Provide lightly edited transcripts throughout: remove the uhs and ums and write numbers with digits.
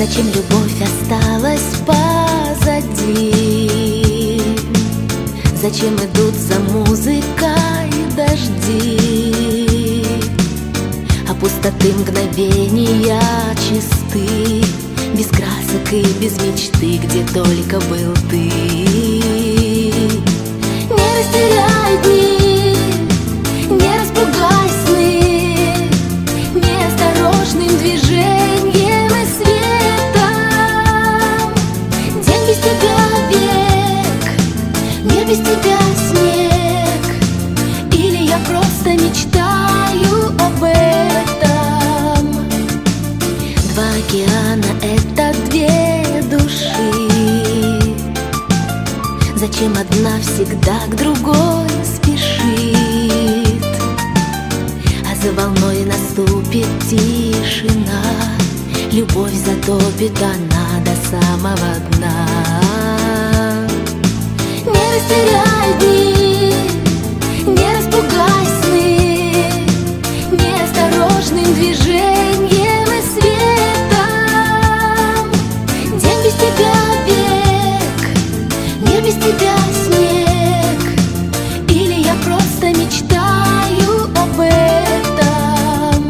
Зачем любовь осталась позади? Зачем идут за музыкой дожди? А пустоты мгновения чисты, без красок и без мечты, где только был ты. Не растеряй дни, не распугай сны неосторожным движением и светом. День без тебя век, мир без тебя снег, или я просто мечтаю об этом. Два океана — это две души. Зачем одна всегда к другой спешит? А за волной наступит тишина, любовь затопит она до самого дна. Не растеряй дни, не распугай сны неосторожным движением и светом. День без тебя век, мир без тебя снег, или я просто мечтаю об этом.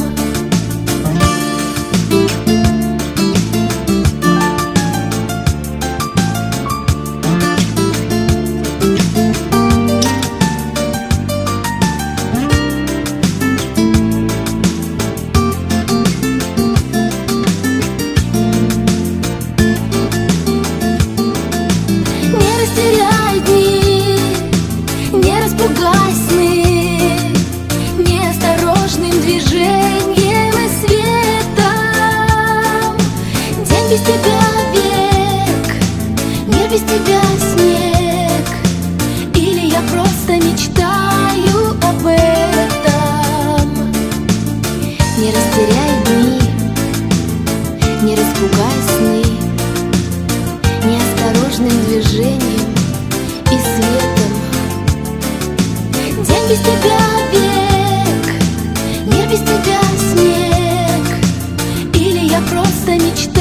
Не растеряй дни, не распугай сны неосторожным движением и светом. День без тебя век, мир без тебя снег, или я просто мечтаю об этом. Не растеряй дни, не распугай сны неосторожным движением и светом. День без тебя век, мир без тебя снег, или я просто мечтаю